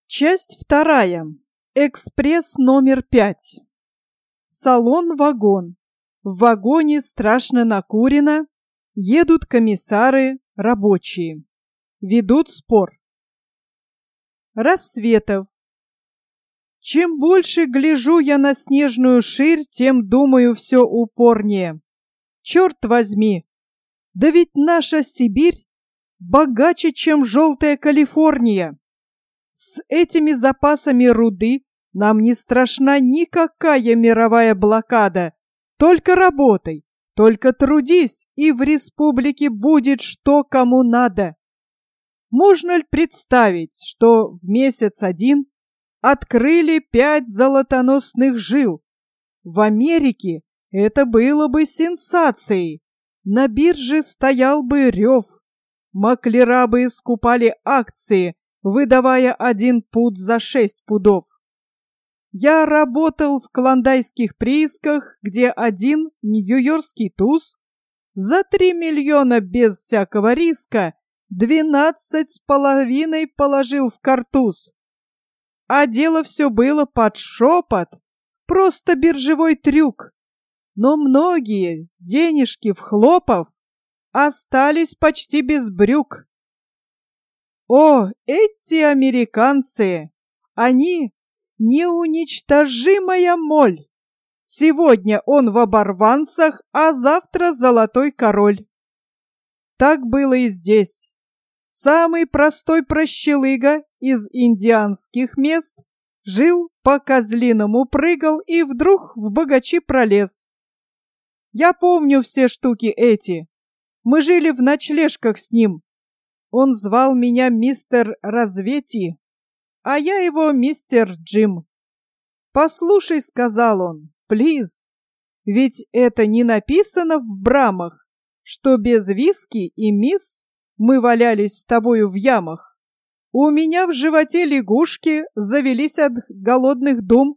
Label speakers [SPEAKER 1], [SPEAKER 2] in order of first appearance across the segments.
[SPEAKER 1] Часть вторая. Экспресс номер 5. Салон-вагон. В вагоне страшно накурено. Едут комиссары, рабочие. Ведут спор. Рассветов. Чем больше гляжу я на снежную ширь, тем думаю все упорнее. Черт возьми, да ведь наша Сибирь богаче, чем желтая Калифорния. С этими запасами руды нам не страшна никакая мировая блокада. Только работай, только трудись, и в республике будет что кому надо. Можно ли представить, что в месяц один открыли 5 золотоносных жил? В Америке это было бы сенсацией. На бирже стоял бы рев. Маклера бы скупали акции, выдавая 1 пуд за 6 пудов. Я работал в клондайских приисках, где один нью-йоркский туз за 3 миллиона без всякого риска 12,5 положил в картуз. А дело все было под шепот, просто биржевой трюк. Но многие денежки в хлопов остались почти без брюк. О, эти американцы! Они неуничтожимая моль. Сегодня он в оборванцах, а завтра золотой король. Так было и здесь. Самый простой прощелыга из индианских мест жил, по-козлиному прыгал и вдруг в богачи пролез. Я помню все штуки эти. Мы жили в ночлежках с ним. Он звал меня мистер Развети, а я его мистер Джим. «Послушай», — сказал он, — «плиз, ведь это не написано в брамах, что без виски и мисс мы валялись с тобою в ямах. У меня в животе лягушки завелись от голодных дум.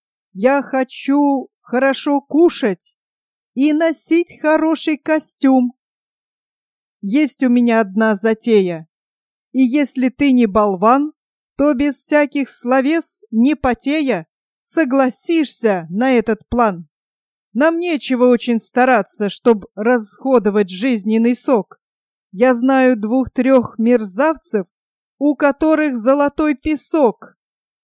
[SPEAKER 1] Я хочу хорошо кушать и носить хороший костюм. Есть у меня одна затея, и если ты не болван, то без всяких словес, не потея, согласишься на этот план. Нам нечего очень стараться, чтобы расходовать жизненный сок. Я знаю 2-3 мерзавцев, у которых золотой песок.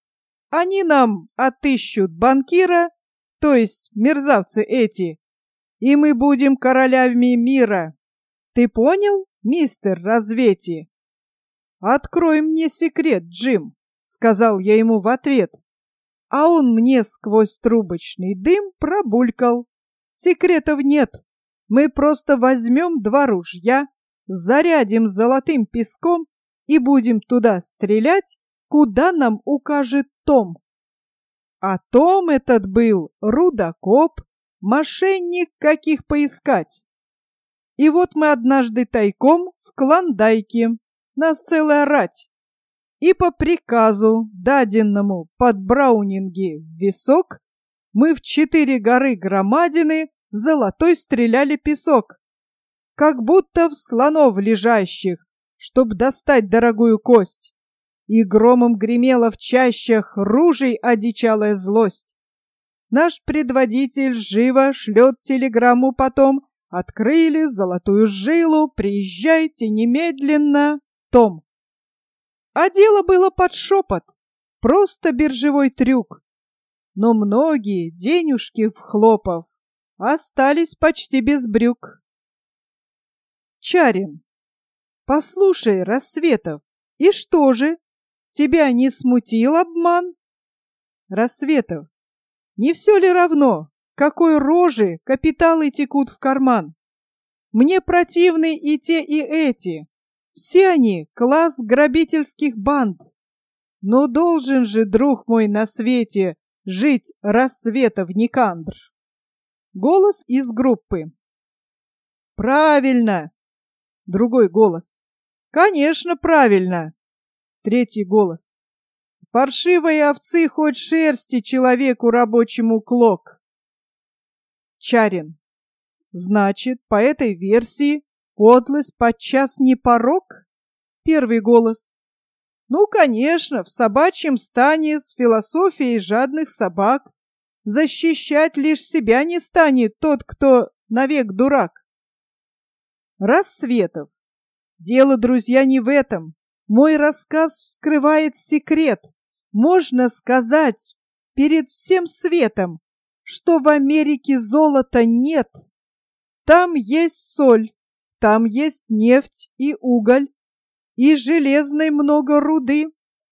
[SPEAKER 1] Они нам отыщут банкира, то есть мерзавцы эти, и мы будем королями мира. Ты понял, мистер Развети? «Открой мне секрет, Джим», — сказал я ему в ответ. А он мне сквозь трубочный дым пробулькал. «Секретов нет. Мы просто возьмем 2 ружья, зарядим золотым песком и будем туда стрелять, куда нам укажет Том». А Том этот был рудокоп, мошенник, каких поискать. И вот мы однажды тайком в Клондайке, нас целая рать, и по приказу, даденному под Браунинги в висок, мы в 4 горы громадины золотой стреляли песок, как будто в слонов лежащих, чтоб достать дорогую кость. И громом гремела в чащах ружей одичалая злость. Наш предводитель живо шлет телеграмму потом: «Открыли золотую жилу, приезжайте немедленно, Том». А дело было под шепот, просто биржевой трюк. Но многие денежки в хлопов остались почти без брюк. Чарин. «Послушай, Рассветов, и что же? Тебя не смутил обман?» Рассветов. «Не все ли равно, какой рожи капиталы текут в карман? Мне противны и те, и эти. Все они класс грабительских банд. Но должен же, друг мой, на свете жить Рассветов Никандр». Голос из группы. «Правильно!» Другой голос. «Конечно, правильно!» Третий голос. «С паршивой овцы хоть шерсти человеку рабочему клок». Чарин. «Значит, по этой версии подлость подчас не порок?» Первый голос. Ну, конечно, в собачьем стане с философией жадных собак. Защищать лишь себя не станет тот, кто навек дурак. Рассветов. Дело, друзья, не в этом. Мой рассказ вскрывает секрет. Можно сказать перед всем светом, что в Америке золота нет. Там есть соль, там есть нефть и уголь, и железной много руды.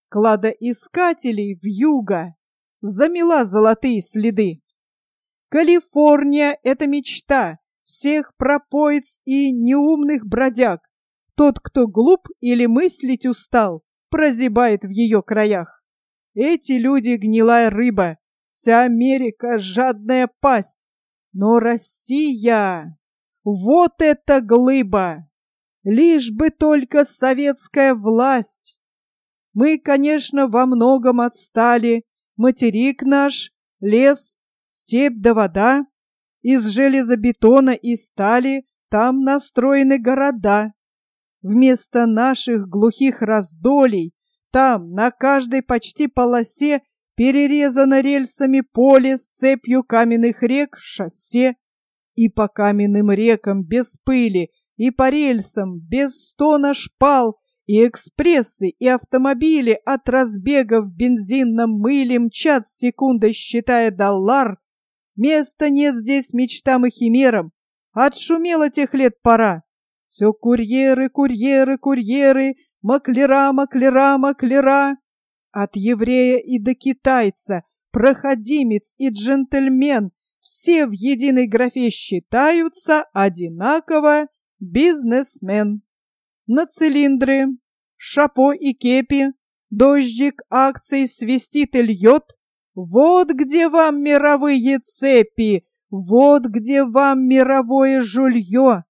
[SPEAKER 1] Кладоискателей вьюга замела золотые следы. Калифорния — это мечта всех пропоиц и неумных бродяг. Тот, кто глуп или мыслить устал, прозябает в ее краях. Эти люди — гнилая рыба, вся Америка — жадная пасть. Но Россия — вот эта глыба! Лишь бы только советская власть. Мы, конечно, во многом отстали. Материк наш, лес, степь да вода. Из железобетона и стали там настроены города. Вместо наших глухих раздолей там на каждой почти полосе перерезано рельсами поле с цепью каменных рек шоссе. И по каменным рекам без пыли, и по рельсам без стона шпал, и экспрессы, и автомобили от разбега в бензинном мыле мчат с секундой, считая доллар. Места нет здесь мечтам и химерам. Отшумело тех лет пора. Все курьеры, курьеры, курьеры, маклера, маклера, маклера. От еврея и до китайца, проходимец и джентльмен, все в единой графе считаются одинаково бизнесмен. На цилиндры, шапо и кепи, дождик акций свистит и льет. Вот где вам мировые цепи, вот где вам мировое жулье.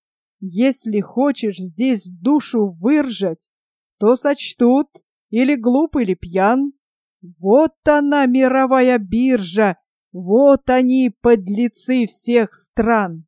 [SPEAKER 1] Если хочешь здесь душу выржать, то сочтут или глуп, или пьян. Вот она, мировая биржа, вот они, подлецы всех стран.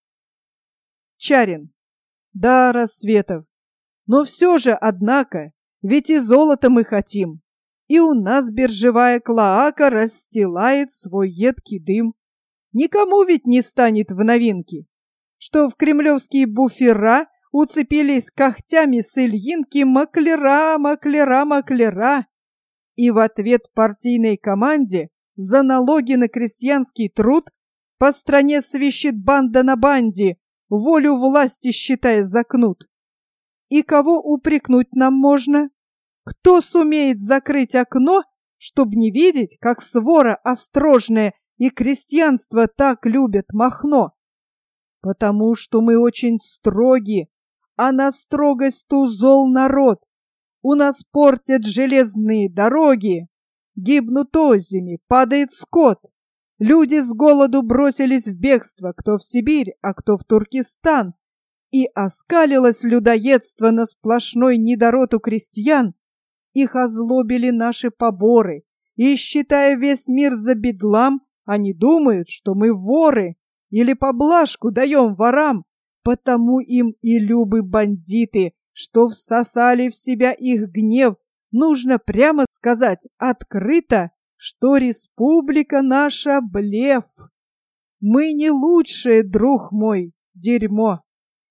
[SPEAKER 1] Чарин. Да, Рассветов. Но все же, однако, ведь и золото мы хотим. И у нас биржевая клоака расстилает свой едкий дым. Никому ведь не станет в новинке, что в кремлевские буфера уцепились когтями с Ильинки маклера, маклера, маклера. И в ответ партийной команде за налоги на крестьянский труд по стране свищет банда на банде, волю власти считая за кнут. И кого упрекнуть нам можно? Кто сумеет закрыть окно, чтоб не видеть, как свора острожная и крестьянство так любят Махно? Потому что мы очень строги, а на строгость-то зол народ. У нас портят железные дороги, гибнут озими, падает скот. Люди с голоду бросились в бегство, кто в Сибирь, а кто в Туркестан. И оскалилось людоедство на сплошной недород у крестьян. Их озлобили наши поборы, и, считая весь мир за бедлам, они думают, что мы воры или поблажку даем ворам, потому им и любы бандиты, что всосали в себя их гнев. Нужно прямо сказать открыто, что республика наша блеф. Мы не лучшие, друг мой, дерьмо.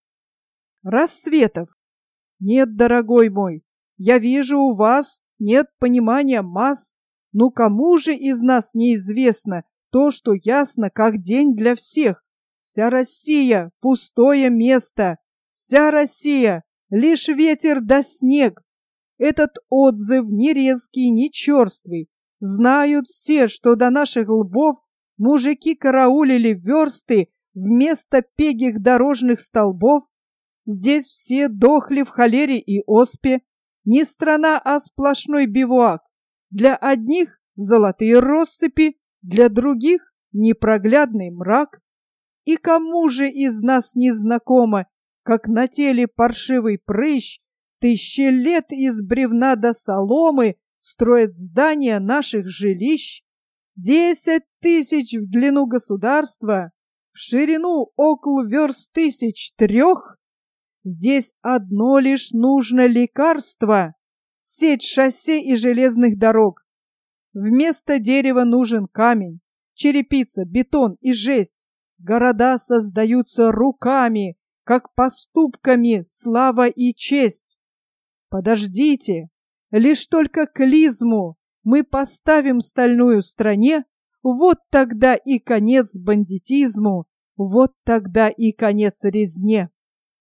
[SPEAKER 1] Рассветов. Нет, дорогой мой, я вижу, у вас нет понимания масс. Ну кому же из нас неизвестно то, что ясно как день для всех? Вся Россия — пустое место. Вся Россия — лишь ветер да снег. Этот отзыв ни резкий, ни черствый. Знают все, что до наших лбов мужики караулили версты вместо пегих дорожных столбов. Здесь все дохли в холере и оспе. Не страна, а сплошной бивуак. Для одних золотые россыпи, для других непроглядный мрак. И кому же из нас не знакомо, как на теле паршивый прыщ тысячи лет из бревна до соломы строят здания наших жилищ? 10 тысяч в длину государства, в ширину около верст 1003. Здесь одно лишь нужно лекарство. сеть шоссе и железных дорог. Вместо дерева нужен камень, черепица, бетон и жесть. Города создаются руками, как поступками слава и честь. Подождите, лишь только клизму мы поставим стальную стране, вот тогда и конец бандитизму, вот тогда и конец резне.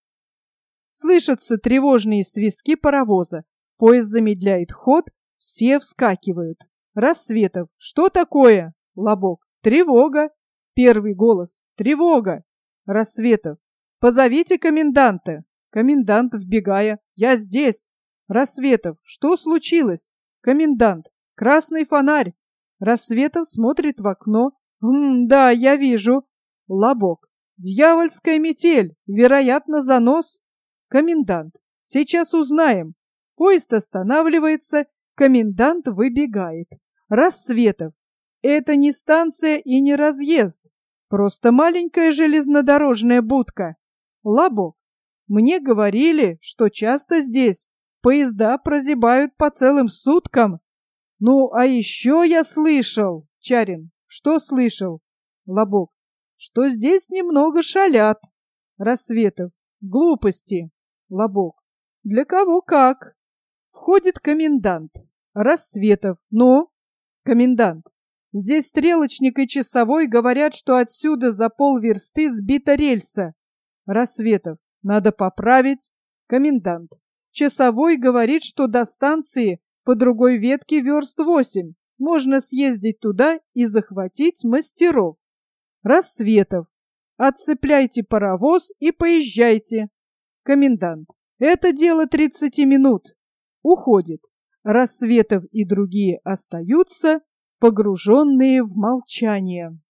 [SPEAKER 1] Слышатся тревожные свистки паровоза. Поезд замедляет ход, все вскакивают. Рассветов. Что такое? Лобок. Тревога. Первый голос. Тревога. Рассветов. Позовите коменданта. Комендант, вбегая. Я здесь. Рассветов. Что случилось? Комендант. Красный фонарь. Рассветов смотрит в окно. Да, я вижу. Лобок. Дьявольская метель. Вероятно, занос. Комендант. Сейчас узнаем. Поезд останавливается. Комендант выбегает. Рассветов. Это не станция и не разъезд. Просто маленькая железнодорожная будка. Лобок. Мне говорили, что часто здесь поезда прозябают по целым суткам. Ну, а еще я слышал. Чарин. Что слышал? Лобок. Что здесь немного шалят. Рассветов. Глупости. Лобок. Для кого как? Входит комендант. Рассветов. Ну? Комендант. Здесь стрелочник и часовой говорят, что отсюда за полверсты сбита рельса. Рассветов. Надо поправить. Комендант. Часовой говорит, что до станции по другой ветке верст 8. Можно съездить туда и захватить мастеров. Рассветов. Отцепляйте паровоз и поезжайте. Комендант. Это дело 30 минут. Уходит. Рассветов и другие остаются, погруженные в молчание.